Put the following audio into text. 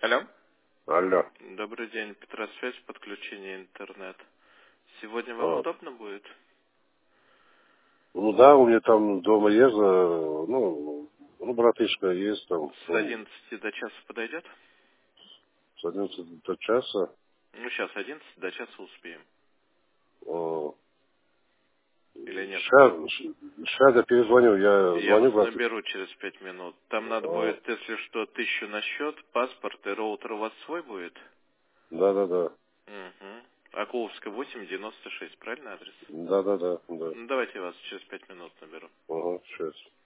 Алло. Алло. Добрый день, Петросвязь, подключение интернет. Сегодня вам А, удобно будет? ну да, у меня там дома есть, братишка есть там, С 11 до часа подойдет? с 11 до часа. Ну, сейчас 11 до часа успеем. Или нет? Сейчас я перезвоню, я Я звоню вас брату. наберу через 5 минут. Там надо А, будет, если что, 1000 на счет, паспорт и роутер у вас свой будет? да. Угу. Акуловская 896, правильно адрес? Да. Ну, давайте я вас через 5 минут наберу. Ага, сейчас.